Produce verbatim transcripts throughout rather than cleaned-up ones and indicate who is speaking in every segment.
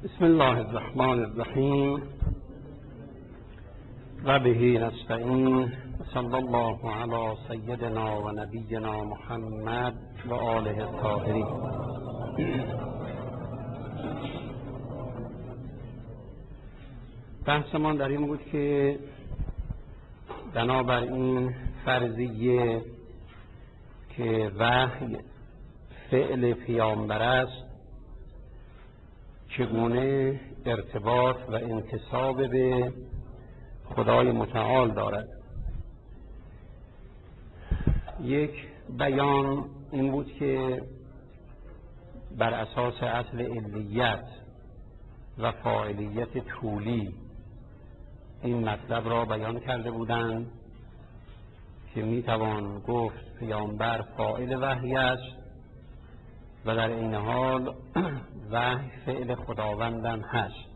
Speaker 1: بسم الله الرحمن الرحیم و به نستعین. صلی الله علی سیدنا و نبینا محمد و آله الطاهرین. بحثمان در این بود که بنابر این فرضیه که وحی فعل پیامبر است، چگونه ارتباط و انتساب به خدای متعال دارد. یک بیان این بود که بر اساس اصل علیت و فاعلیت طولی این مطلب را بیان کرده بودند که میتوان گفت پیامبر فاعل وحی است و در این حال وحی فعل خداوندم هست،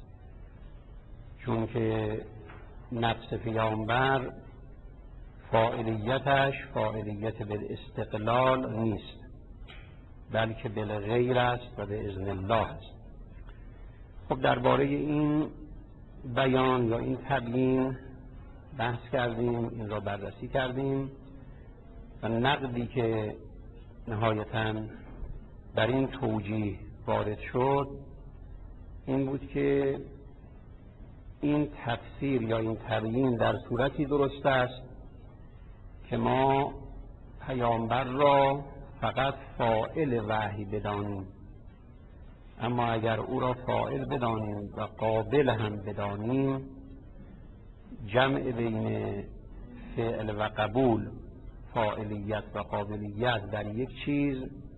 Speaker 1: چون که نفس پیامبر فاعلیتش فاعلیت بالاستقلال نیست، بلکه بالغیر است و به اذن الله است. خب درباره این بیان یا این تبیین بحث کردیم، این را بررسی کردیم و نقدی که نهایتاً در این توجیه وارد شد این بود که این تفسیر یا این تبیین در صورتی درست است که ما پیامبر را فقط فاعل وحی بدانیم، اما اگر او را فاعل بدانیم و قابل هم بدانیم، جمع بین فعل و قبول، فاعلیت و قابلیت در یک چیز،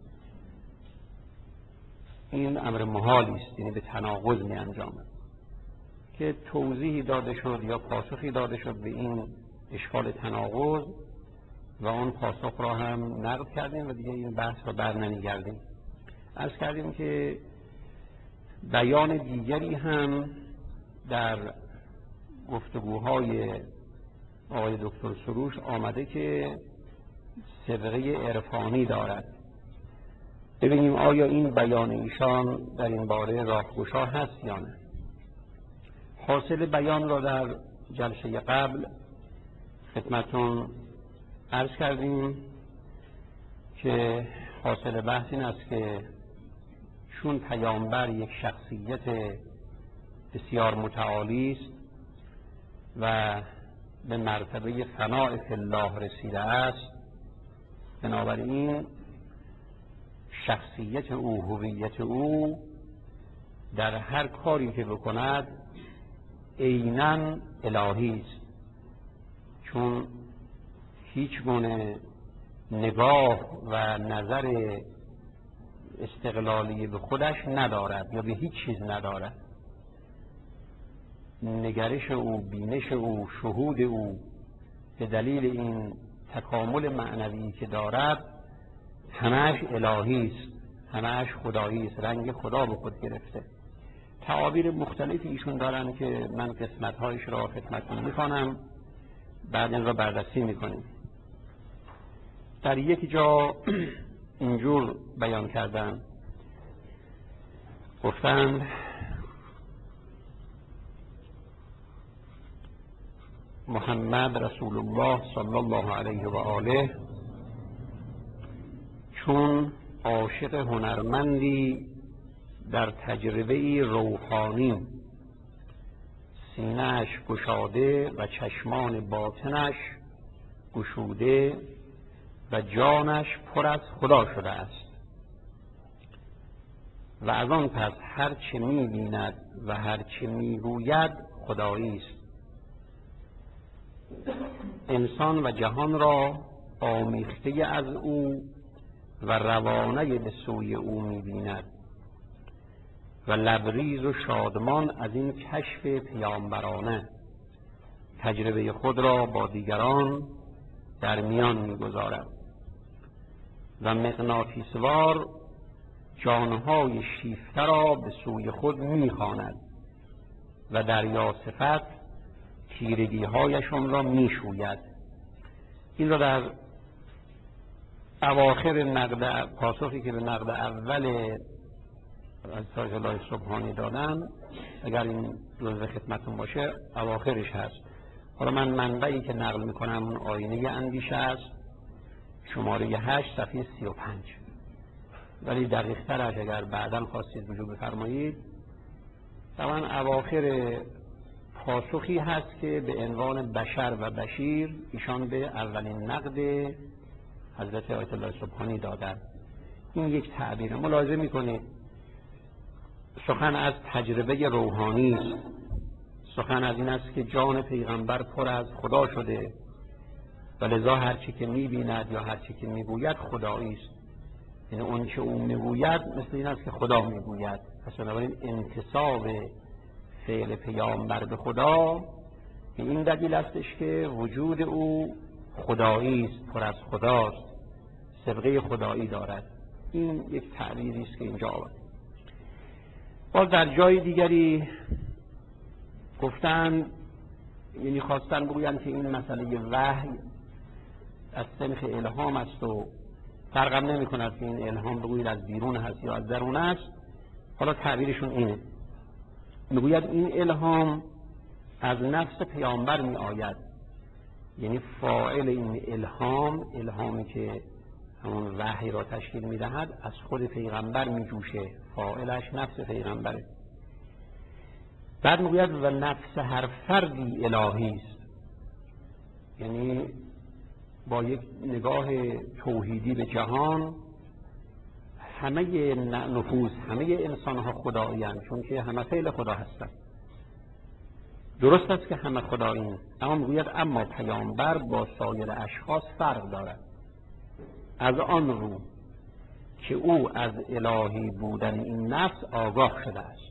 Speaker 1: این امر محالی است، یعنی به تناقض می انجامد. که توضیحی داده شد یا پاسخی داده شد به این اشکال تناقض و اون پاسخ را هم نقد کردیم و دیگه این بحث را بر نمیگردیم. عرض کردیم که بیان دیگری هم در گفتگوهای آقای دکتر سروش آمده که صبغه عرفانی دارد. ببینیم آیا این بیان ایشان در این باره راهگشا هست یا نه. حاصل بیان را در جلسه قبل خدمتون عرض کردیم که حاصل بحث این است که چون پیامبر یک شخصیت بسیار متعالی است و به مرتبه فناء فی الله رسیده است، بنابراین شخصیت او، هویت او در هر کاری که بکند عیناً الهی است، چون هیچ گونه نگاه و نظر استقلالی به خودش ندارد یا به هیچ چیز ندارد. نگرش او، بینش او، شهود او به دلیل این تکامل معنوی که دارد همش الهی است، همش خدایی است، رنگ خدا به خود گرفته. تعابیر مختلفی ایشون دارن که من قسمت‌هایش را خدمتتون می‌خوانم، بعد این را بررسی می‌کنیم. در یک جا اینجور بیان کردن، گفتند محمد رسول الله صلی الله علیه و آله چون عاشق هنرمندی در تجربه‌ای روحانی، سینه‌اش گشاده و چشمان باطنش گشوده و جانش پر از خدا شده است و از آن پس هر چه می‌بیند و هر چه می‌گوید خدایی است. انسان و جهان را آمیخته از او و روانه به سوی او می‌بیند و لبریز و شادمان از این کشف پیامبرانه تجربه خود را با دیگران در میان می‌گذارد و مغناطیسوار جانهای شیفته را به سوی خود می‌خواند و دریا صفت تیرگی‌هایشان را می‌شوید. این را در اواخر نقد، پاسخی که به نقد اول از آیت الله سبحانی دادن، اگر این جزء خدمتون باشه اواخرش هست. حالا من منبعی که نقل میکنم اون آینه اندیشه است، شماره هشت صفحه سی و پنج. ولی دقیق ترش اگر بعداً خواستید رجوع بفرمایید، طبعا اواخر پاسخی هست که به عنوان بشر و بشیر ایشان به اولین نقد حضرت آیت الله سبحانی دادن. این یک تعبیر ملاحظه میکنید، سخن از تجربه روحانی است، سخن از این است که جان پیغمبر پر از خدا شده و لذا هرچی که میبیند یا هرچی که میگوید خدایی است. یعنی اون که او میگوید مثل این است که خدا میگوید. پس بنابراین انتساب فعل پیامبر به خدا به این دلیل استش که وجود او خدایی است، پر از خداست، سابقه خدایی دارد. این یک تعبیری است که اینجا آورد. باز در جای دیگری گفتن، یعنی خواستن بگویند که این مسئله وحی از صنف الهام است و فرقم نمی کند که این الهام بگوید از بیرون هست یا از درون است. حالا تعبیرشون اینه، میگوید این الهام از نفس پیامبر می آید، یعنی فاعل این الهام، الهامی که همون وحی را تشکیل می دهد، از خود پیغمبر می جوشه، فاعلش نفس پیغمبره. بعد میگوید و نفس هر فردی الهی است، یعنی با یک نگاه توحیدی به جهان همه نفوس، همه انسان ها خدایی هستند، چون که همه فعل خدا هستند. درست است که همه خداییم، اما میگوید اما پیامبر با سایر اشخاص فرق دارد، از آن رو که او از الهی بودن این نفس آگاه شده است.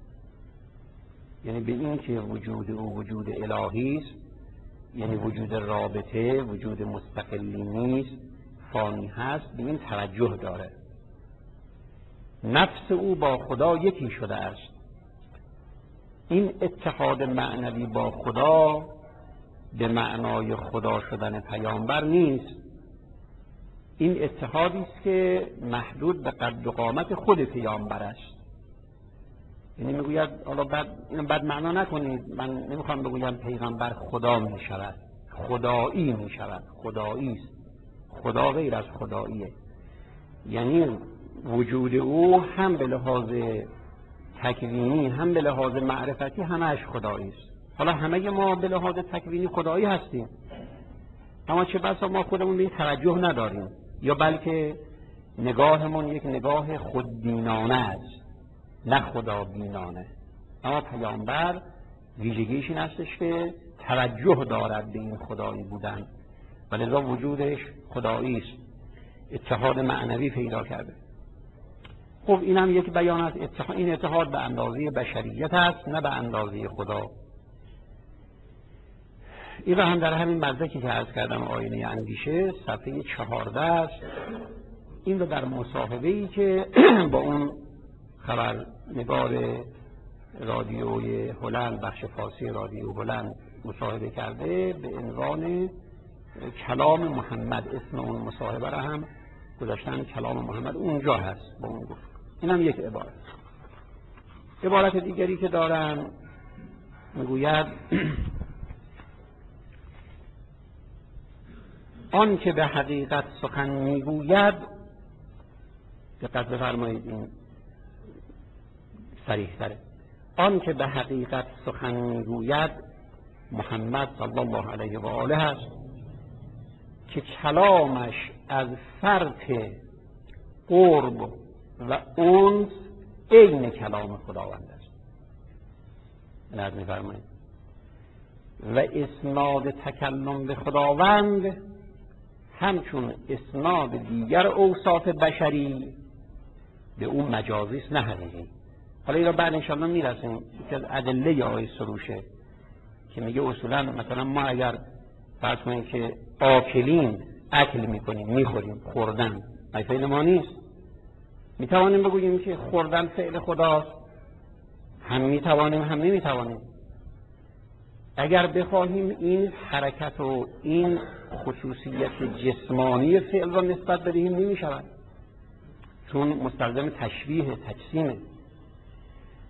Speaker 1: یعنی به این که وجود او وجود الهی است، یعنی وجود رابطه، وجود مستقلی نیست، فانی هست، به این توجه داره. نفس او با خدا یکی شده است. این اتحاد معنوی با خدا به معنای خدا شدن پیامبر نیست. این اتحادی است که محدود به قد و قامت خود پیامبر است. یعنی میگوید، حالا بعد اینو بد معنا نکنید، من نمیخوام بگویم پیغمبر خدا می شود، خدایی می شود، خدایی است. خدا غیر از خداییه. یعنی وجود او هم به لحاظ تکوینی هم به لحاظ معرفتی همش خدایی است. حالا همه ما به لحاظ تکوینی خدایی هستیم، اما چه بسا ما خودمون به این توجه نداریم، یا بلکه نگاهمون یک نگاه خودبینانه است، نه خدا بینانه. اما پیامبر ویژگیش این استش که توجه دارد به این خدایی بودن و لذا وجودش خدایی است، اتحاد معنوی پیدا کرده. خب این هم یک بیان از اتحاد. این اتحاد به اندازه بشریت است، نه به اندازه خدا. این را هم در همین مدرکی که عرض کردم، آینه اندیشه، صفحه چهارده است. این رو در مصاحبه‌ای که با اون خبرنگار رادیوی هلند، بخش فارسی رادیو هلند مصاحبه کرده به عنوان کلام محمد، اسم اون مصاحبه را هم گذاشتن کلام محمد، اونجا هست با اون گفت. این هم یک عبارت. عبارت دیگری که دارن میگوید آن که به حقیقت سخن میگوید، دقت بفرمایید این صریح تره، آن که به حقیقت سخن میگوید محمد صلی الله علیه و آله است که کلامش از فرط قرب و انس عین کلام خداوند است. نظر می‌فرمایید و اسناد تکلم به خداوند همچون اسناد دیگر اوصاف بشری به اون مجازی است، نه حقیقی. حالا این را بعد انشاءالله میرسیم که از ادله آیه سروشه که میگه اصولا مثلا ما اگر فرض کنیم که آکلین اکل میکنیم، میخوریم، خوردن فعل ما نیست، میتوانیم بگوییم که خوردن فعل خداست؟ هم میتوانیم هم نمیتوانیم. اگر بخواهیم این حرکت و این خصوصیت جسمانی فعل را نسبت بدهیم نمیشود، چون مستلزم تشبیه، تجسیمه.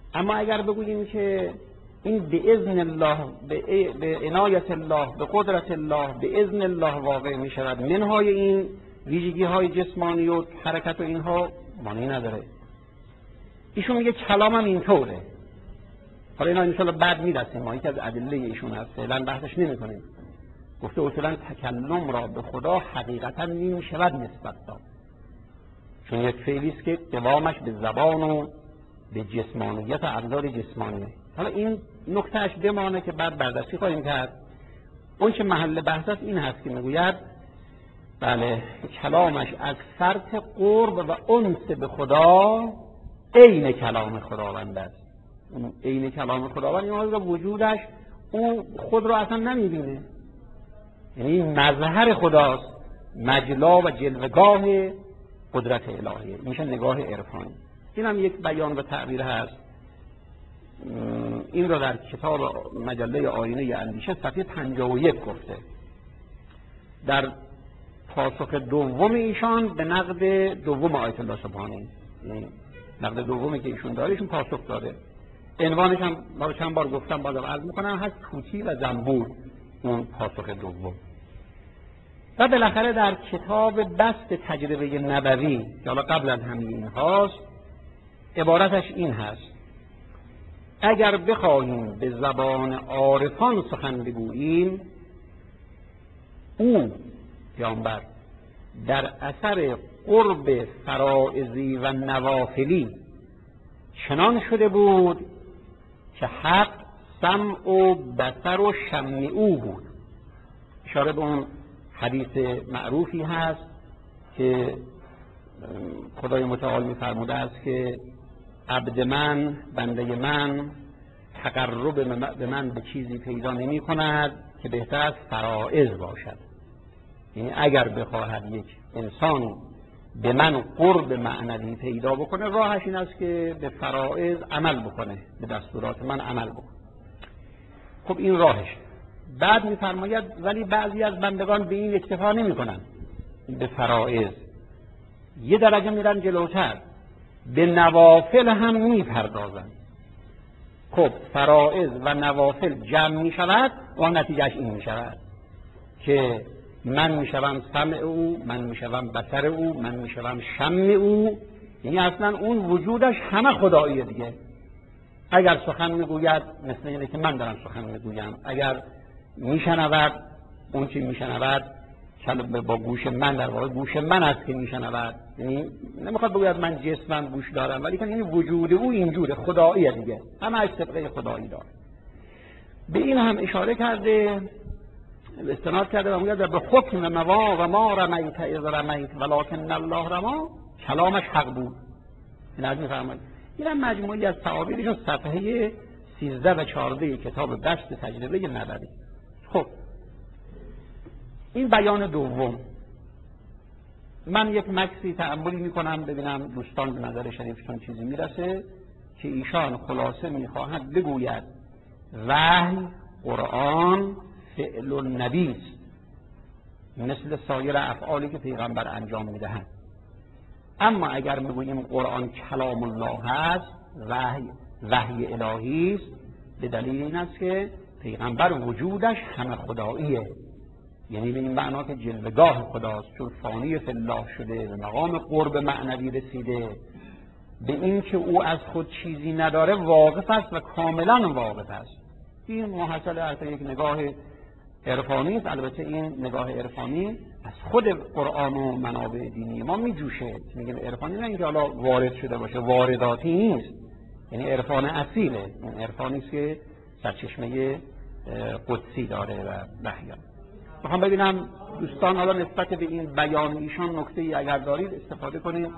Speaker 1: اما اگر بگوییم که این به اذن الله، به عنایت الله، به قدرت الله، به اذن الله واقع می شود، منهای این ویژگی های جسمانی و حرکت و اینها معنی نداره. ایشون میگه کلام هم اینطوره. حالا اینا انشاءالله بعد میرسیم، ما یکی از ادله ایشون هست، فعلا بحثش نمی‌کنیم. گفته اصولا تکلم را به خدا حقیقتا نمی شود نسبت داد، چون یک فعلی است که قوامش به زبان و به جسمانیت و ابزار جسمانیه. حالا این نکتهش بمانه که بعد بررسی خواهیم کرد. اون چه محل بحث است این هست که میگوید بله کلامش از فرط قرب و انس به خدا عین کلام خداوند است. اون عین کلام خداوند یعنی وجودش او خود را اصلا نمیبینه، یعنی مظهر خداست، مجلا و جلوگاه قدرت الهیه. میشه نگاه عرفانی. این هم یک بیان و تعبیر هست. این را در کتاب مجله آینه اندیشه صفحه پنجاه و یک گفته. در پاسخ دوم ایشان به نقد دوم آیت الله سبحانه، نقد دومی که ایشون داره ایشون پاسخ داده. عنوانش هم ما چند بار گفتم، بازم عرض میکنم، هست طوطی و زنبور. اون پاسخ دوم. و بالاخره در کتاب بست تجربه نبوی که حالا قبل از همین این هاست، عبارتش این هست: اگر بخواهیم به زبان عارفان سخن بگوییم، او پیامبر در اثر قرب فرائضی و نوافلی چنان شده بود که حق سمع و بصر و شم او بود. اشاره به اون حدیث معروفی هست که خدای متعال می‌فرموده است که عبد من، بنده من، تقرب به من به چیزی پیدا نمی کند که بهتر از فرائض باشد. یعنی اگر بخواهد یک انسان به من قرب معنوی پیدا بکنه، راهش این است که به فرائض عمل بکنه، به دستورات من عمل بکنه. خب این راهش. بعد می‌فرماید ولی بعضی از بندگان به این اکتفا نمی‌کنند، به فرائض یه درجه میرن جلوتر، به نوافل هم میپردازند. خب فرائض و نوافل جمع میشود و نتیجهش این میشود که من میشوم سمع او، من میشوم بصر او، من میشوم شم او. یعنی اصلا اون وجودش همه خداییه دیگه. اگر سخن میگوید مثل اینه که من دارم سخن میگویم، اگر میشنود اون چی میشنود با گوش من، در واقع گوش من است که میشنود. یعنی نمیخواد بگوید من جسمم گوش دارم، ولی که این وجود او اینجوره، خداییه دیگه، همه از طبقه خدایی داره. به این هم اشاره کرده، استناد کرده و میگه به حکم موا و ما رمیت اذ رمیت ولکن الله رما، کلامش حق بود. این از میفرمایید. این هم مجموعی از تعابیرشون صفحه سیزده و چهارده کتاب بست تجربه نبوی. خب این بیان دوم. من یک مکسی تأملی میکنم ببینم دوستان به نظر شریفتون چیزی میرسه که ایشان خلاصه میخواهد بگوید وحی، قرآن فعل النبی است، مثل سایر افعالی که پیغمبر انجام میدهند. اما اگر میگوییم قرآن کلام الله هست، وحی وحی الهی است، به دلیل این است که پیغمبر وجودش همه خداییه، یعنی به این معنا که جلوگاه خداست، چون فانی فی الله شده، به مقام قرب معنوی رسیده، به این که او از خود چیزی نداره واقف است و کاملا واقف است. این محصل حتی یک نگاه عرفانی است. البته این نگاه عرفانی از خود قرآن و منابع دینی ما میجوشه. میگیم عرفانی نه اینکه حالا وارد شده باشه، وارداتی نیست، یعنی عرفان اصیله. این عرفانی است که سرچشمه قدسی داره و وحی. میخوام ببینم دوستان حالا نسبت به این بیان ایشان نکته ای اگر دارید استفاده کنید.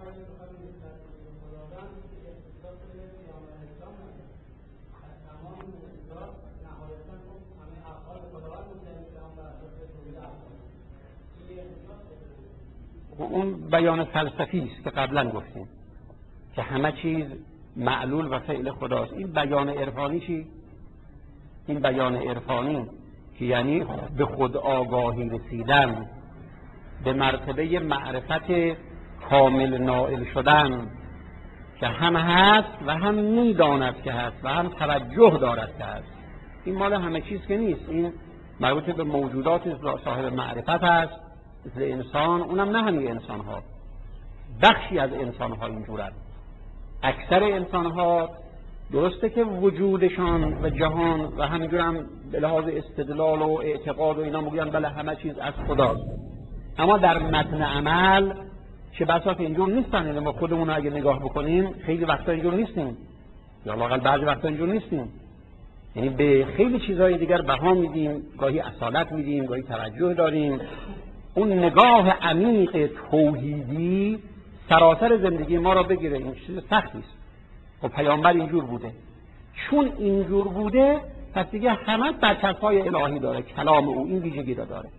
Speaker 1: اون بیان فلسفی است که قبلا گفتیم که همه چیز معلول و فعل خداست. این بیان عرفانی چی؟ این بیان عرفانی که یعنی به خود آگاهی رسیدن، به مرتبه معرفت کامل نائل شدن، که هم هست و هم میداند که هست و هم توجه دارد که هست. این مال همه چیز که نیست، این مربوط به موجودات صاحب معرفت هست مثل انسان، اونم نه همه انسان ها، بخشی از انسان ها اینجورند. اکثر انسان ها درسته که وجودشان و جهان و همینجور هم به لحاظ استدلال و اعتقاد و اینا میگن بله همه چیز از خداست، اما در متن عمل چه بساط اینجور نیستن. یعنی ما خودمون اگه نگاه بکنیم خیلی وقتا اینجور نیستیم، یا لااقل بعضی وقتا اینجور نیستیم. یعنی به خیلی چیزهای دیگر بها میدیم، گاهی اصالت میدیم، گاهی توجه داریم. اون نگاه عمیق توحیدی سراسر زندگی ما را بگیره، این چیز سختی است. و پیامبر اینجور بوده، چون اینجور بوده پس دیگه همه برچسب‌های الهی داره، کلام او این ویژگی را داره.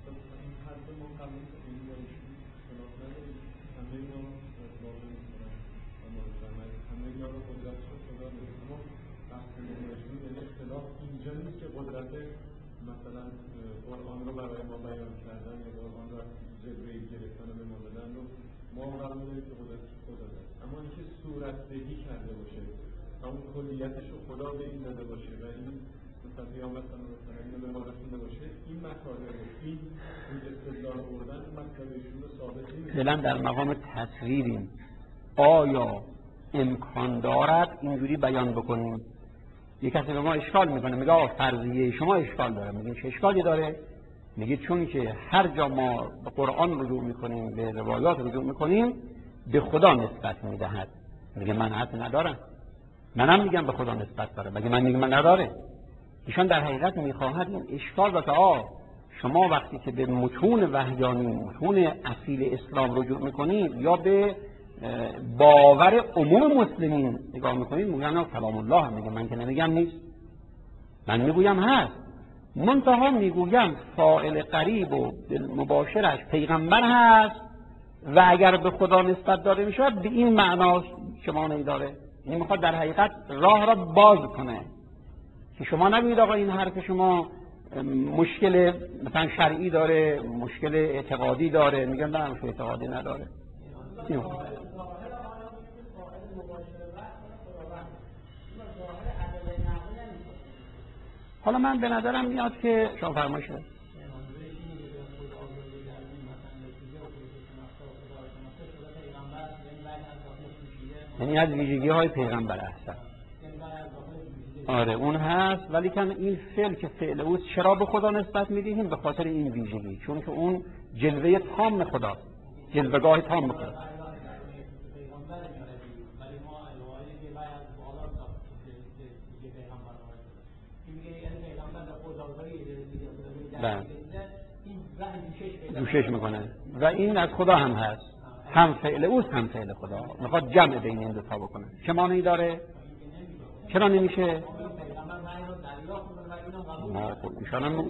Speaker 2: مثلا قرآن رو برای ما بیان کردن یا قرآن رو جلوه گرفتن و به ما دادن رو ما قبول داریم که قدرت خدا داره، اما اینکه صورت دهی کرده باشه، همون کلیتش رو خدا به این داده باشه و این مثلا قیامت مثلا اینو به ما رسونده باشه، این مطالب و این این استدلال بردن مطلبشون رو ثابت نمی‌کنه.
Speaker 1: فعلا در مقام تصویریم، آیا امکان دارد اینجوری بیان بکنیم؟ یک کسی به ما اشکال میکنه، میگه آقا فرضیه شما اشکال داره. میگیم چه اشکالی داره؟ میگه چون که هر جا ما به قرآن رجوع میکنیم، به روایات رجوع میکنیم، به خدا نسبت میدهد. میگه من حد ندارم، منم میگم به خدا نسبت داره، مگه من میگم من نداره؟ ایشان در حقیقت میخواهد این اشکال را که آه شما وقتی که به متون وحیانی، متون اصیل اسلام رجوع میکنید یا به باور عموم مسلمین نگاه میکنید، میگن کلام الله هم. میگه من که نمیگم نیست، من میگویم هست، منتها میگویم فاعل قریب و مباشرش پیغمبر هست و اگر به خدا نسبت داده میشود به این معنا چه معنی داره. این میخواد در حقیقت راه را باز کنه که شما نگویید آقا این حرف شما مشکل مثلا شرعی داره، مشکل اعتقادی داره. میگن نه مشکل اعتقادی نداره. حالا من به نظرم میاد که شما فرمایش کنید. یعنی از ویژگی های پیغمبر هستن. آره اون هست، ولی کن این فعل که فعل اوست چرا به خدا نسبت میدهیم؟ به خاطر این ویژگی، چون که اون جلوه تام خداست، جلوه‌گاه تام خداست. بله جوشش میکنه و این از خدا هم هست، هم فعل اوست هم فعل خدا. میخواد جمع بین این دو تا بکنه. چه معنی داره؟ چرا نمیشه؟ ما خود ایشان هم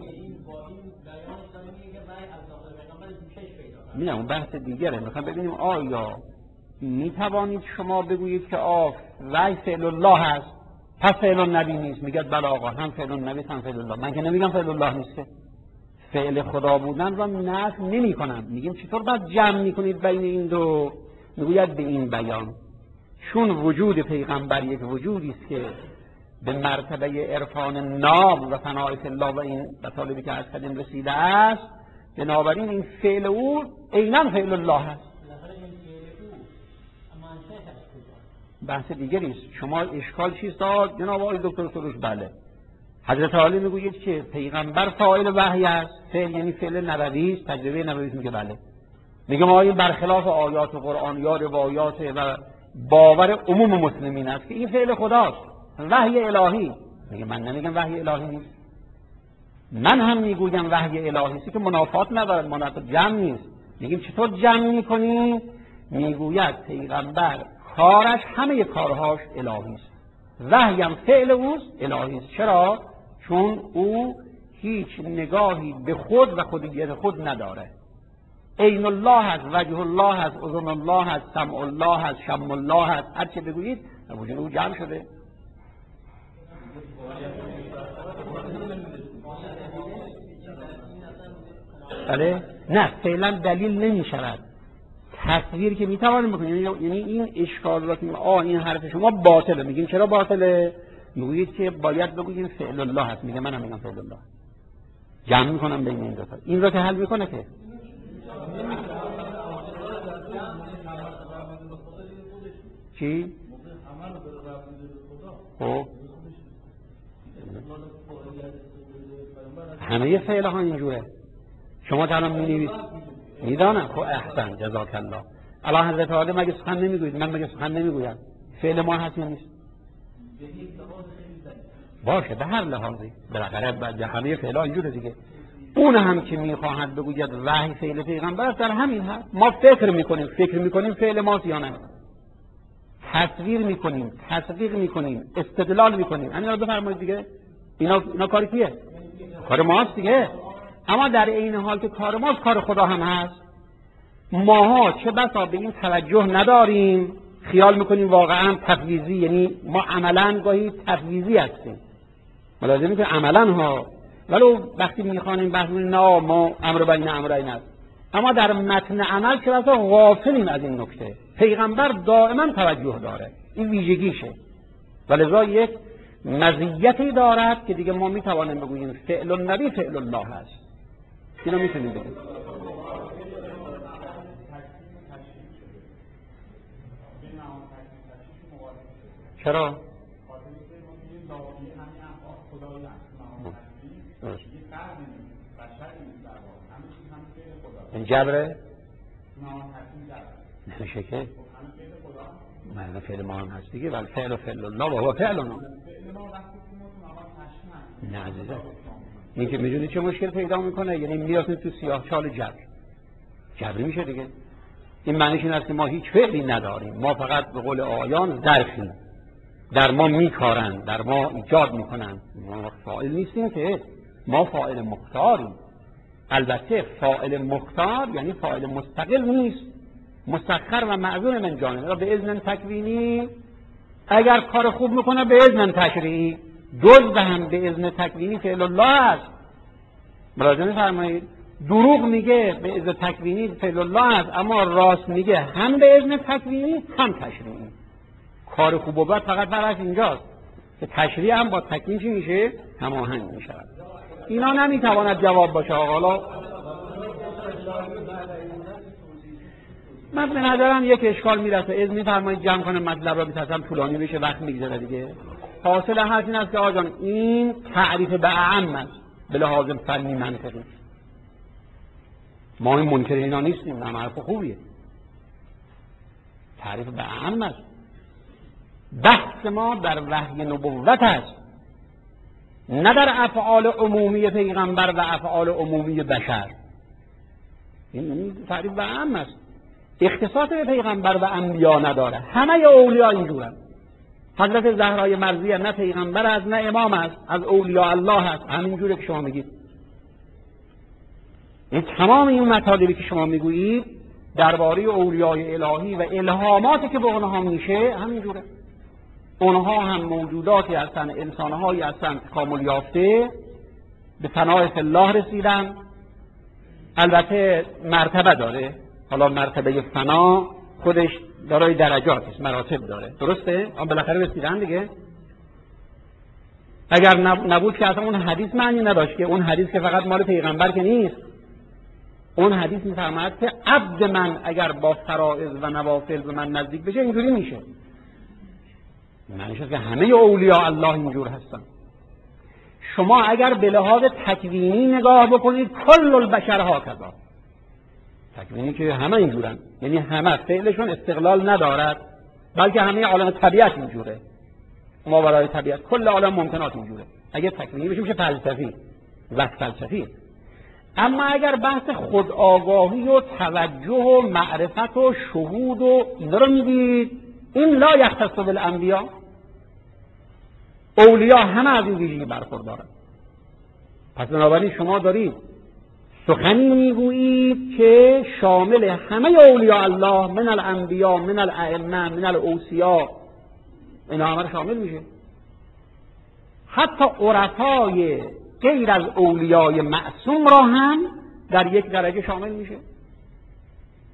Speaker 1: میگم اون بحث دیگره. میخوام ببینیم آیا میتوانید شما بگویید که آف وحی فعل الله هست پس فعل النبی نیست؟ میگه بله آقا هم فعل النبی هم فعل الله. من که نمیگم فعل الله نیست، که فعل خدا بودن را نفی نمی کنم. میگیم چطور باید جمع میکنید بین این دو؟ میگوید به این بیان چون وجود پیغمبر یک وجودی است که به مرتبه عرفان نام و فنای الله و این مطالبی که از قدیم رسیده است، بنابراین این فعل او عیناً فعل الله است. بحث دیگری است. شما اشکال چیست داد جناب آقای دکتر سروش؟ بله حضرت علی میگوید که پیغمبر فاعل وحی است. فعل یعنی فعل نبوی است، تجربه نبوی است. میگه بله. میگه ما این برخلاف آیات قرآن یا روایات و باور عموم مسلمین است که این فعل خداست، وحی الهی. میگه من نمیگم وحی الهی نیست، من هم میگویم وحی الهی است که منافات ندارد، منافات جمع نیست. میگیم چطور جمع میکنی؟ میگوید پیغمبر کارش همه کارهاش الهی است، وحی هم فعل اوست الهی است. چرا؟ چون او هیچ نگاهی به خود و خودیت خود نداره. عین الله هست، وجه الله هست، اذن الله هست، سمع الله هست، شم الله هست. هر چه بگویید وجود او جمع شده. بله نه فعلا دلیل نمی شود. تصویر که میتوانیم بکنیم، یعنی این اشکالات آه این حرف شما باطله. میگیم چرا باطله؟ میگویید که باید بگوییم فعل الله هست. میگه منم میگم فعل الله. جمع میکنم بین این دو تا. این رو که حل میکنه که چی؟ خب همه فعل ها اینجوره. شما تا الان می‌نویسید میدانم. خب احسن جزاک الله. الان حضرت آدم مگه سخن نمیگوید؟ من مگه سخن نمیگویم؟ فعل ما هست یا نیست؟ باشه به هر لحاظی بالاخره بعد همه فعل ها اینجوره دیگه. اون هم که میخواهد بگوید وحی فعل پیغمبر در همین هست. ما فکر میکنیم فکر میکنیم فعل ماست یا نه؟ تصویر میکنیم تصدیق میکنیم استدلال میکنیم. همین رو بفرمایید دیگه. اینا اینا کار کیه؟ کار ماست دیگه. اما در این حال که کار ماست کار خدا هم هست. ماها چه بسا به این توجه نداریم، خیال میکنیم واقعا تفویضی، یعنی ما عملا گاهی تفویضی هستیم. ملاحظه میکنیم عملا ها، ولو وقتی میخوانیم بحث نه ما امر بین امرین است، اما در متن عمل چه بسا غافلیم از این نکته. پیغمبر دائما توجه داره، این ویژگیشه، ولذا یک مزیتی دارد که دیگه ما میتوانیم بگوییم فعل النبی فعل الله هست. اینو میتونیم بگیم. چرا؟ این جبره؟ نمیشه که معنی فعل ما هم هست دیگه، ولی فعل و فعل الله و هو فعل الله. نه عزیزه، این که میدونی چه مشکل پیدا میکنه؟ یعنی میاسه تو سیاه چال جبر جبری میشه دیگه. این معنیش این است که ما هیچ فعلی نداریم، ما فقط به قول آیان ظرفیم، در ما میکارند، در ما ایجاد میکنند. ما فاعل نیستیم که، ما فاعل مختاریم. البته فاعل مختار یعنی فاعل مستقل نیست، مسخر و معزون من جانبه. به اذن تکوینی اگر کار خوب میکنه به اذن تشریعی، جز هم به اذن تکوینی فعل الله است. مراجعه می‌فرمایید دروغ میگه به اذن تکوینی فعل الله است، اما راست میگه هم به اذن تکوینی هم تشریعی. کار خوب و بد فقط برعکس اینجاست که تشریع هم با تکوین چی میشه؟ هماهنگ میشه. اینا نمیتواند جواب باشه. حالا من به نظرم یک اشکال میرسه. اذن میفرمایید جمع کنه مطلب را، بتاسم طولانی بشه، وقت میگذره دیگه. حاصل حرف این است که آقا جان این تعریف به اعم است به لحاظ فنی منطقی. ما این منکر اینا نیستیم، نه حرف خوبیه. تعریف به اعم است. بحث ما در وحی نبوت است، نه در افعال عمومی پیغمبر و افعال عمومی بشر. این تعریف به اعم است، اختصاص به پیغمبر و انبیا نداره. همه اولیاء اینجورن. حضرت زهرای مرضیه نه پیغمبر است نه امام است، از اولیاء الله است. همینجوره که شما میگید. این تمام این مطالبی که شما میگویید درباره اولیاء الهی و الهاماتی که به اونها میشه همینجوره. اونها هم موجوداتی هستند، انسانهایی هستند کامل یافته، به فنای الله رسیدن. البته مرتبه داره، حالا مرتبه فنا خودش دارای درجات است، مراتب داره، درسته؟ اما بالاخره رسیدن دیگه. اگر نبود که اصلا اون حدیث معنی نداشت، که اون حدیث که فقط مال پیغمبر که نیست. اون حدیث میفرماید که عبد من اگر با فرائض و نوافل به من نزدیک بشه اینجوری میشه. معنیش است که همه اولیاء الله اینجور هستن. شما اگر به لحاظ تکوینی نگاه بکنید کل البشر هاکذا، تکوینی که همه اینجورن، یعنی همه فعلشون استقلال ندارد، بلکه همه عالم طبیعت اینجوره. ما برای طبیعت کل عالم ممکنات اینجوره. اگر تکوینی بشه میشه فلسفی و فلسفی. اما اگر بحث خودآگاهی و توجه و معرفت و شهود و اینا رو میدید، این لا یختص بالانبیاء. اولیاء همه از این ویژگی برخوردارند. پس بنابراین شما دارید سخنی میگویید که شامل همه اولیاء الله، من الانبیاء، من الائمه، من الاوصیاء، اینا همه شامل میشه. حتی عرفای غیر از اولیاء معصوم را هم در یک درجه شامل میشه.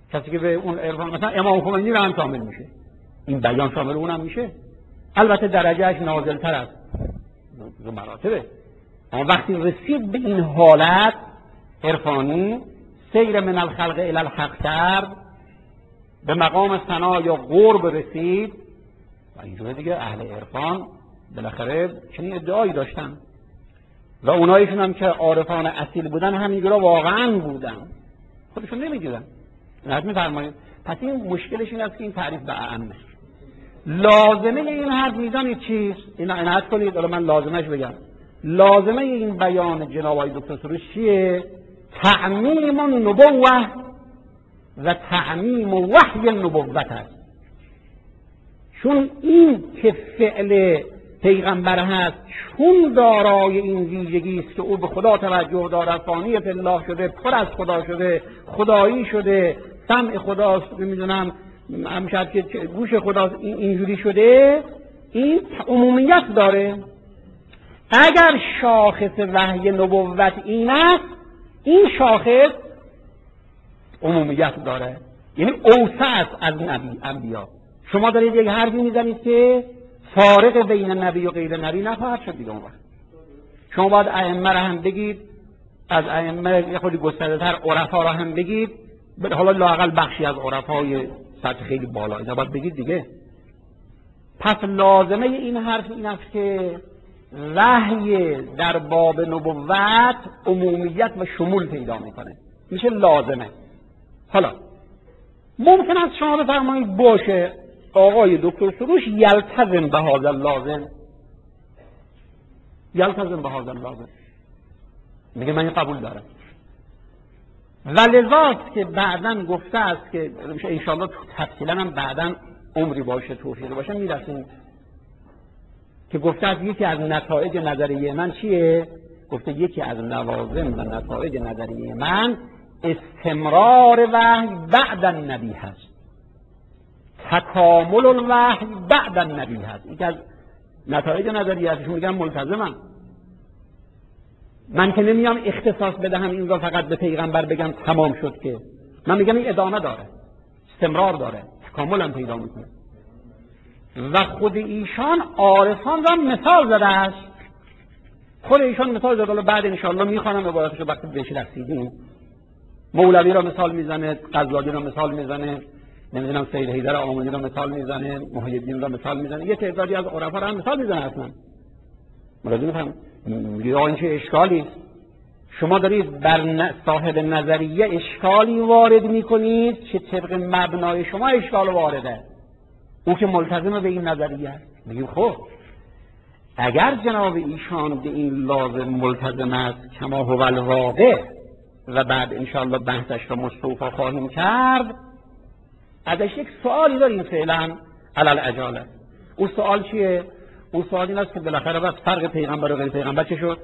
Speaker 1: کسی که به اون عرفان مثلا امام خمینی رو هم شامل میشه، این بیان شامل اونم میشه. البته درجهش نازل‌تر است به مراتبه، اما وقتی رسید به این حالت عرفانی، سیر من الخلق الی الحق کرد، به مقام ثنا یا قرب رسید و اینجوری دیگه اهل عرفان بالاخره چنین ادعایی داشتن و اونایشون هم که عارفان اصیل بودن همینجورا واقعا بودن، خودشون نمیگیدن. نهت میفرمایید. پس این مشکلش این است که این تعریف به اعمه. لازمه این حرف میدانید چیست؟ این عنایت کنید، حالا من لازمش بگم. لازمه این بیان جناب آقای دکتر سروش چیه؟ تعمیم النبوه و تعمیم وحی النبوت است. چون این که فعل پیغمبر هست چون دارای این ویژگی است که او به خدا توجه دارد، فانی فی الله شده، پر از خدا شده، خدایی شده، سمع خداست، نمیدونم همشد که گوش خداست، اینجوری شده، این عمومیت داره. اگر شاخص وحی نبوت این است، این شاخص عمومیت داره، یعنی اوسع است از نبی انبیا. شما دارید یک حرفی میزنید که فارق بین نبی و غیر نبی نخواهد شد دیگه. اون وقت شما باید ائمه را هم بگید، از ائمه یه خودی گسترده‌تر عرفا را هم بگید، حالا لااقل بخشی از عرفای سطح خیلی بالا اینا باید بگید دیگه. پس لازمه این حرف این است که وحی در باب نبوت عمومیت و شمول پیدا میکنه، میشه لازمه. حالا ممکن است شما بفرمایید باشه آقای دکتر سروش یلتزم به هذا اللازم، یلتزم به هذا اللازم، میگه من قبول دارم. ولذاست که بعداً گفته است که انشاءالله تفصیلاً هم بعداً عمری باشه توفیقی باشه میرسیم که گفته است یکی از نتایج نظریه من چیه؟ گفته یکی از لوازم و نتایج نظریه من استمرار وحی بعد النبی هست، تکامل الوحی بعد النبی هست. یکی از نتایج نظریه هستشون میگم ملتزمم. من که نمیام اختصاص بدهم این را فقط به پیغمبر بگم تمام شد، که من میگم این ادامه داره، استمرار داره، تکامل هم پیدا میکنه. و خود ایشان عارفان را مثال زده است، خود ایشان مثال زده. بعد انشاءالله میخوانم عبارتشو وقتی بهش رسیدیم. مولوی را مثال میزنه، غزالی را مثال میزنه، نمیدونم سید حیدر آملی را مثال میزنه، محی الدین را مثال میزنه، یه تعدادی از عرفا را هم مثال میزنه. اصلا ملاحظه میکنم یا این چه اشکالی است؟ شما دارید بر صاحب نظریه اشکالی وارد میکنید که طبق مبنای شما اشکال وارده، او که ملتزم به این نظریه است. میگیم خب اگر جناب ایشان به این لازم ملتزم است کما هو الواقع و بعد انشاءالله بحثش را مستوفا خواهیم کرد، ازش یک سوالی داریم فعلا علل عجاله. اون سوال چیه؟ اون سوال این است که بالاخره بس فرق پیغمبر و غیر پیغمبر چه شد؟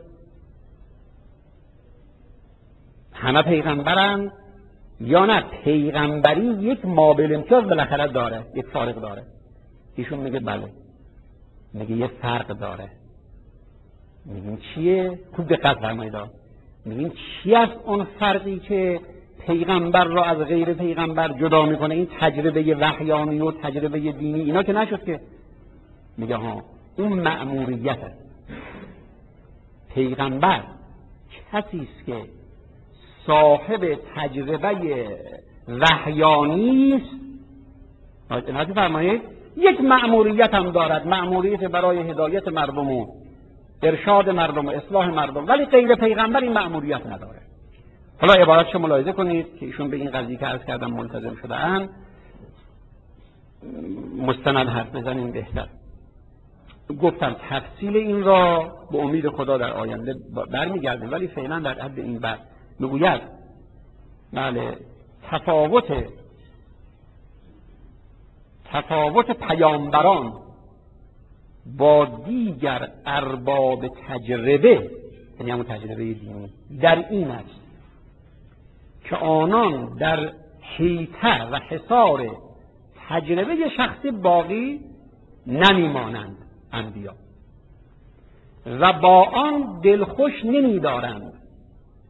Speaker 1: همه پیغمبرن یا نه؟ پیغمبری یک مابل امتیاز بالاخره داره، یک فارق داره. ایشون میگه بله، میگه یه فرق داره. میگیم چیه؟ خوب دقت فرمایید. میگیم چی است اون فرقی که پیغمبر را از غیر پیغمبر جدا میکنه؟ این تجربه وحیانی و تجربه دینی اینا که نشد که. میگه ها اون مأموریت است. پیغمبر کسی است که صاحب تجربه وحیانی است، نظر فرمایید، یک مأموریت هم دارد، مأموریت برای هدایت مردم و ارشاد مردم و اصلاح مردم، ولی غیر پیغمبر این مأموریت نداره. حالا عبارتشو ملاحظه کنید که ایشون به این قضیه که عرض کردم ملتزم شده‌اند، مستند حرف بزنیم بهتر. گفتم تفصیل این را به امید خدا در آینده برمیگردیم، ولی فعلا در حد این بحث میگوید بله تفاوت تفاوت پیامبران با دیگر ارباب تجربه، یعنی همون تجربه دینی، در این است که آنان در حیطه و حصار تجربه شخصی باقی نمیمانند انبیا و با آن دلخوش نمی‌دارند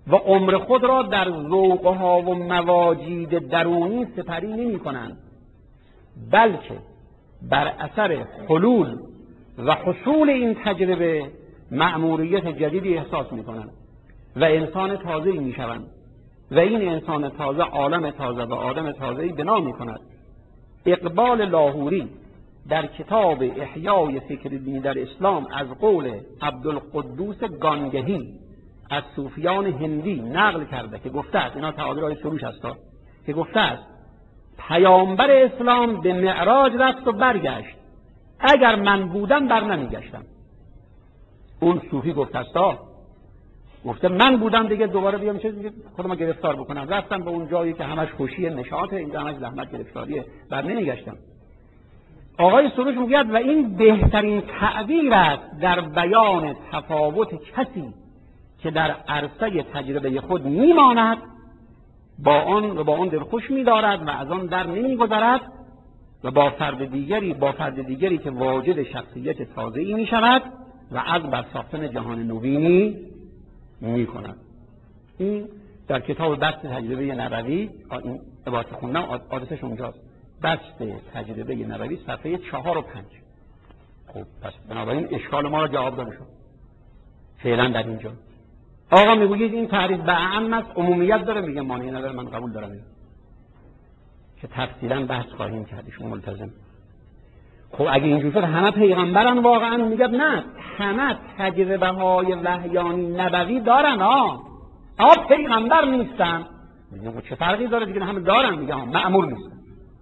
Speaker 1: و عمر خود را در ذوقها و مواجید درونی سپری نمی کنند، بلکه بر اثر حلول و حصول این تجربه مأموریت جدیدی احساس می کنند و انسان تازه‌ای می شوند و این انسان تازه عالم تازه و آدم تازه‌ای بنا می کند. اقبال لاهوری در کتاب احیای فکر دینی در اسلام از قول عبدالقدوس گانگهی از صوفیان هندی نقل کرده که گفته است، اینا تعابیرهای سروش هستا، که گفته است پیامبر اسلام به معراج رفت و برگشت، اگر من بودم بر نمیگشتم. اون صوفی گفته استا، گفته من بودم دیگه دوباره بیام چه دیگه خودم گرفتار بکنم، رفتم به اون جایی که همش خوشی نشاطه، اینجا همش زحمت گرفتاریه، بر نمیگشتم. آقای سروش میگوید و این بهترین تعبیر است در بیان تفاوت کسی که در عرصه تجربه خود میماند با آن و با آن دلخوش می‌دارد و از آن در نمی‌گذرد و با فرد دیگری با فرد دیگری که واجد شخصیت تازه‌ای می‌شود و از بر ساختن جهان نوینی می‌کند. این در کتاب بسط تجربه نبوی، این عبارت خوندم آدرسش اونجاست، بسط تجربه نبوی صفحه چهار و پنج. خب پس بنابراین اشکال ما را جواب داده شد فعلا در اینجا. آقا میگوید این تعریف به اعم است، عمومیت داره، میگه مانعی نداره، من قبول دارم اینو که تفصیلا بحث خواهیم کرد، شما ملتزم. خب اگه اینجور شد همه پیغمبرن واقعا؟ میگه نه، همه تجربه های وحیانی نبوی دارن ها، اما پیغمبر نیستن. میگه چه فرقی داره دیگه، همه دارن، میگه ها مأمور نیستن.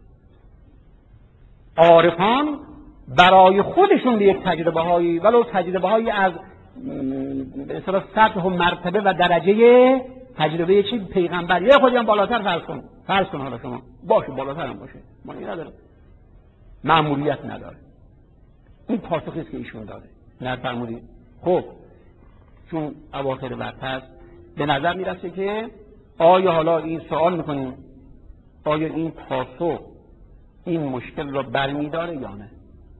Speaker 1: عارفان برای خودشون به یک تجربه هایی ولو تجربه هایی از به اصطلاح سطح و مرتبه و درجه تجربه چی پیغمبر یا خودی هم بالاتر فرض کن فرض کن حالا شما باشه بالاتر هم باشه، معنی نداره، مأموریت نداره. این پاسخی است که ایشون داده. نه فرمودید. خب چون اواخر وقت هست به نظر میرسه که آیا حالا این سوال میکنیم آیا این پاسخ این مشکل را برمیداره یا نه؟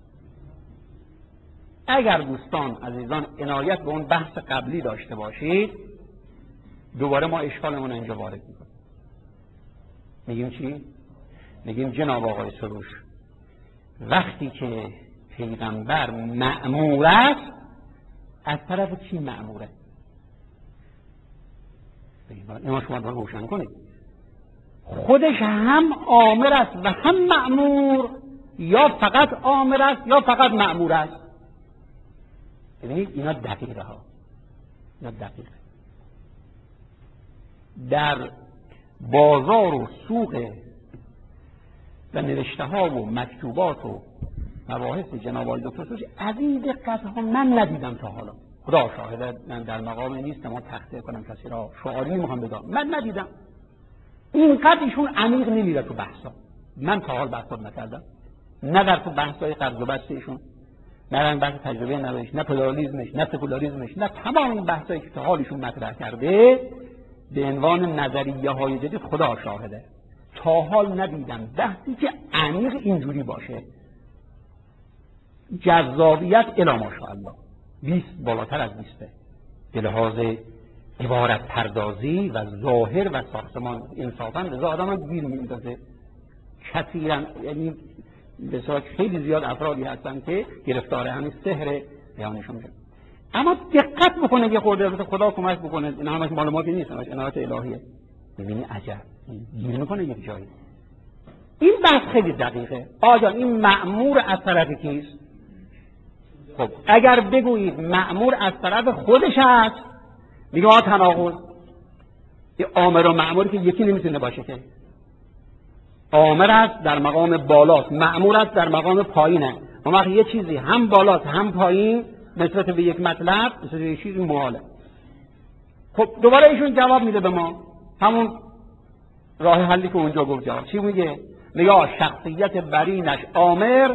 Speaker 1: اگر دوستان عزیزان عنایت به اون بحث قبلی داشته باشید، دوباره ما اشکالمون اینجا وارد میکنیم. میگیم چی؟ میگیم جناب آقای سروش، وقتی که پیغمبر مأمور است، از طرف کی مأموره؟ اینو شما باید روشن کنید. خودش هم آمر است و هم مأمور، یا فقط آمر است یا فقط مأمور است؟ ببینید اینا دقیقه ها، اینا دقیقه. در بازار و سوق و نوشته ها و مکتوبات و مباحث جناب آقای دکتر سروش از این دقت ها من ندیدم تا حالا. خدا شاهده، من در مقام نیستم ما تخطئه کنم کسی را، شعاری نمیخوام بدم، من ندیدم. اینقدر ایشون عمیق نمیره تو بحثا. من تا حال بحثا نکردم، نه در تو بحثای قرض و بسط ایشون، نه بحث تجربه نوش، نه پلاریزمش، نه سکولاریزمش، نه تمام این بحثایی که تا حالشون مطرح کرده به عنوان نظریه های جدید. خدا شاهده تا حال ندیدم بحثی که عمیق اینجوری باشه، جذابیت الی ماشاءالله بیست بالاتر از بیسته به لحاظ عبارت پردازی و ظاهر و ساختمان. انصافا رضا آدم رو گیر میندازه کثیرا، یعنی به صورت خیلی زیاد افرادی هستن که گرفتار همین سحر بیانشون میشن. اما دقت بکنه یه خورده، خدا کمک بکنه، اینا همش معلوماتی نیست، همش عنایت الهیه. ببینی عجب گیر میکنه یک جایی. این بحث خیلی دقیقه. آقا این مأمور از طرف کیست؟ خب اگر بگویید مأمور از طرف خودش است، میگه آ تناقض. یه آمر و مأموری که یکی نمیتونه باشه که. آمر است در مقام بالاست، مأمور است در مقام پایینه. اما وقتی یه چیزی هم بالاست هم پایین نسبت به یک مطلب، نسبت به یک چیز محاله. خب دوباره ایشون جواب میده به ما، همون راه حلی که اونجا گفت. جواب چی میگه؟ میگه شخصیت برینش آمر،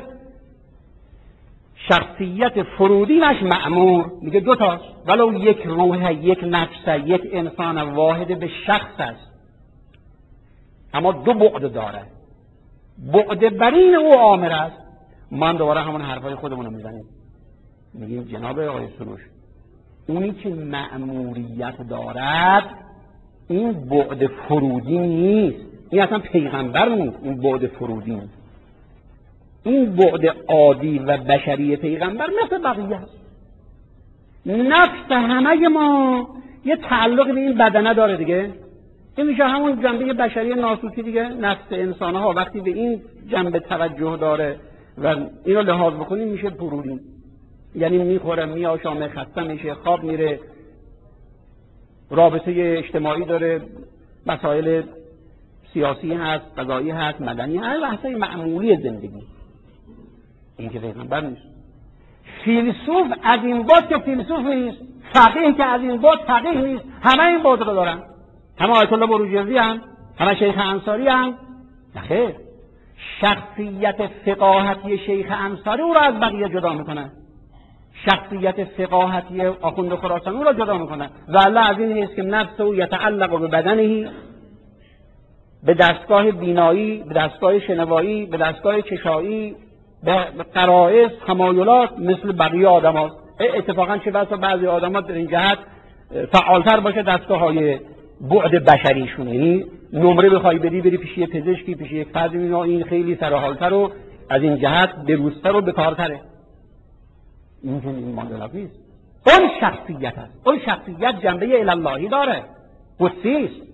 Speaker 1: شخصیت فرودینش مأمور. میگه دو تاست، ولو یک روح، یک نفس، یک انسان واحد به شخص است، اما دو بعد داره. بعد برین او آمر است. من دوباره همون حرفای خودمون رو میزنیم، میگیم جناب آقای سروش، اونی که مأموریت دارد این بعد فرودی نیست، این اصلا پیغمبر نیست، این بعد فرودی نیست. این بعد عادی و بشری پیغمبر مثل بقیه است. نفس همه ما یه تعلق به این بدنه داره دیگه. این میشه همون جنبه بشری ناسوتی دیگه. نفس انسان‌ها وقتی به این جنبه توجه داره و اینو لحاظ بکنیم میشه فرودی. یعنی میخوره، میآشامه، خسته میشه، خواب میره، رابطه اجتماعی داره، مسائل سیاسی هست، قضایی هست، مدنی هست، بحثای معمولی زندگی. این که پیغمبر نیست. فیلسوف از این بعد که فیلسوف نیست، فقیه که از این بعد فقیه نیست، همه این بعد رو دارن. همه آیت الله بروجردی هم، همه شیخ انصاری هم. نخیر، شخصیت فقاهتی شیخ انصاری او را از بقیه جدا میکنه، شخصیت فقاهتی آخوند خراسانی او را جدا میکنه. و الله از این حیث که نفس او یتعلق به بدنه، به دستگاه بینایی، به دستگاه شنوایی، به دستگاه چشایی، به قرائز، تمایلات مثل بقیه آدم هاست. اتفاقا چه بسا بعضی آدم ها در این جهت فعالتر باشه دستگاه های بعد بشریشون. یعنی نمره بخوای بدی بری پیش یه پزشکی، پیش یک فردی، اینا این خیلی سرحالتر و از این جهت بروزتر و بکارتره. این که این ماندلافی است. اون شخصیت است. اون شخصیت جنبه الاللهی داره، قدسی است.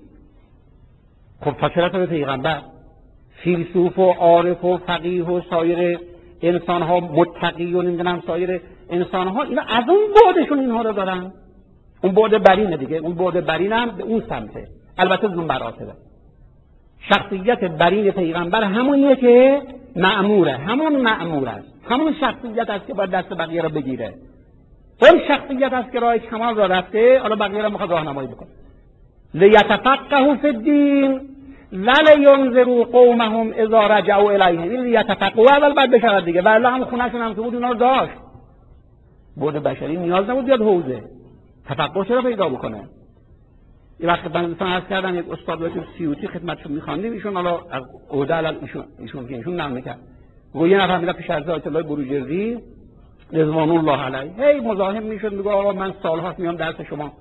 Speaker 1: خب تا چرا به پیغمبر؟ فیلسوف و عارف و فقیه و سایر انسان ها، متقی و نمیدونم سایر انسان ها، اینا از اون بعدشون اینها رو دارن. اون بعد برینه دیگه. اون بعد برین هم به اون سمته. البته زون مراتبه. شخصیت برین پیغمبر همونیه که مأموره، همون مأمور است، همون شخصیت است که باید دست بقیه رو بگیره. اون شخصیت است که راه کمال را رفته، حالا بقیه رو میخواد راهنمایی بکنه. لیتفقهوا فی الدین ولینذروا قومهم اذا رجعوا الیه. لیتفقهوا اول بعد بشود دیگه. والله هم خونه‌شون هم که بود اونا رو داشت. بعد بشری نیاز نبود بیاد حوزه. تفقه چرا پیدا بکنه؟ یه وقت بندتون عرض کردن یک استاد باشیم سیوطی خدمتشون میخواندیم، ایشون حالا از عهده علل ایشون ایشون که ایشون نام میکرد. گویا یه نفر میره پیش از آیت الله بروجردی رضوان الله علیه، هی مزاحم میشد، میگه آقا من سال‌هاست میام درس شما،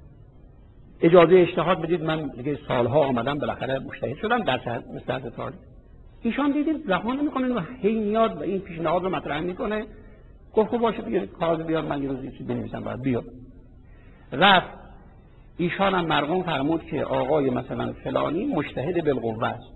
Speaker 1: اجازه اجتهاد بدید. من دیگه سالها آمدم بالاخره مجتهد شدم درس درس تاریخ. ایشان دیدید رها نمیکنه و هی میاد و این پیشنهاد رو مطرح میکنه. گفت خب باشه دیگه کاغذ بیار من یه روز چیزی بنویسم بعد بیا. رفت. ایشان هم مرقوم فرمود که آقای مثلا فلانی مجتهد بالقوه است،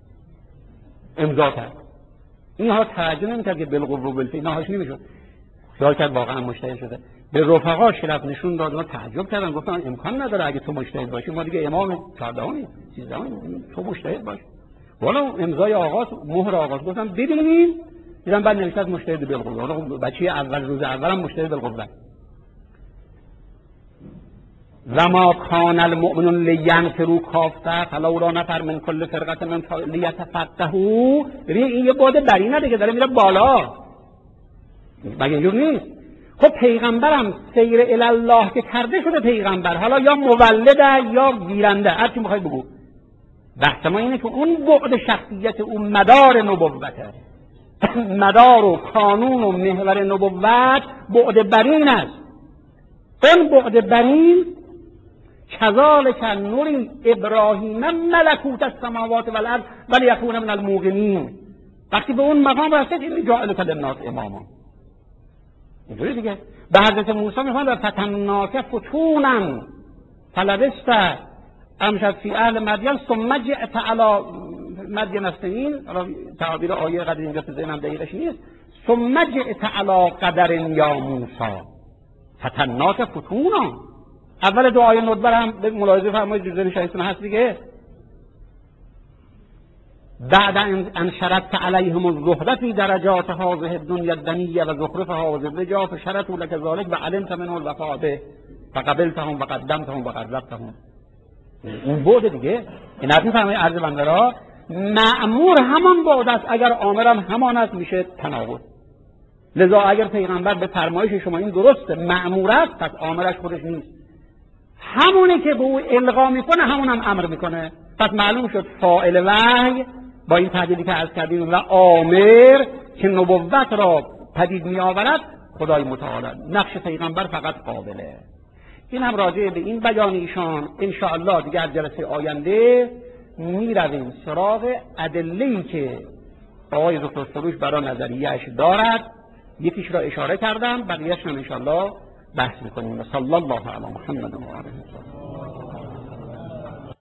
Speaker 1: امضا کرد. اینها تعجب نمی‌کرد که بالقوه و بالفعل نهاش نمیشد، خیال کرد واقعا مجتهد شده. به رفقاش رفت نشون داد، اونا تعجب کردن، گفتن امکان نداره اگه تو مجتهد باشی، ما دیگه امام چهاردهمی سیزدهمی تو مجتهد باش. والا امضای آقاست، مهر آقاست. گفتم ببینید، دیدم بعد نوشته مجتهد بالقوه. والا بچه اول روز اولم مجتهد بالقوه. و ما کان المؤمنون لینفروا کافه فلولا نفر من کل فرقه من لیتفقهوا. ببین این یه بعد برینه دیگه، داره میره بالا، مگه اینجور نیست؟ خب پیغمبرم سیر الله که کرده شده پیغمبر، حالا یا مولده یا گیرنده، هر چی میخوای بگو. بحث ما اینه که اون بعد شخصیت اون مدار نبوته، مدار و کانون و محور نبوت بعد برین است. اون بعد برین کذالک نوری ابراهیم ملکوت السماوات والارض ولیکون من الموقنین. وقتی به اون مقام رسید این جاعلک للناس اماما. اینجوری دیگه. به حضرت موسی میخوان فتناک فتونا فلبست امشد فی اهل مدین ثم جئت علی مدین سنین. تعابیر آیه قدر اینجا تو ذهنم دقیقش نیست. ثم جئت علی قدر یا موسی فتناک فتونا. اول دعای ندبر هم به ملاحظه فرمایید جزء شایستون هست دیگه. بعد ان شرطت علیهم الزهد فی درجات هذه الدنیا الدنیه و زخرفها و زبرجها فشرطوا لك ذلك و علمت منه الوفاء به فقبلتهم و قدمتهم و قربتهم. اون بعد دیگه. این حرفی فرمایید عرض بنده را مأمور همان بعد است، اگر آمرم همان است میشه تناقض. لذا اگر پیغمبر به فرمایش شما این درسته مأمور است، پس آمرش خودش نیست، همونی که به او القا میکنه همون هم امر میکنه. پس معلوم شد فاعل وحی با این تعبیری که عرض کردیم و آمر که نبوت را پدید میآورد خدای متعال. نقش پیغمبر فقط قابله. این هم راجع به این بیان ایشان. انشاءالله دیگر جلسه آینده می رویم سراغ ادله‌ای که آقای دکتر فروش برای نظریه‌اش دارد. یکیش را اشاره کردم، بقیه‌اش هم انشاءالله بحث می‌کنیم. صلی الله علی محمد و آله.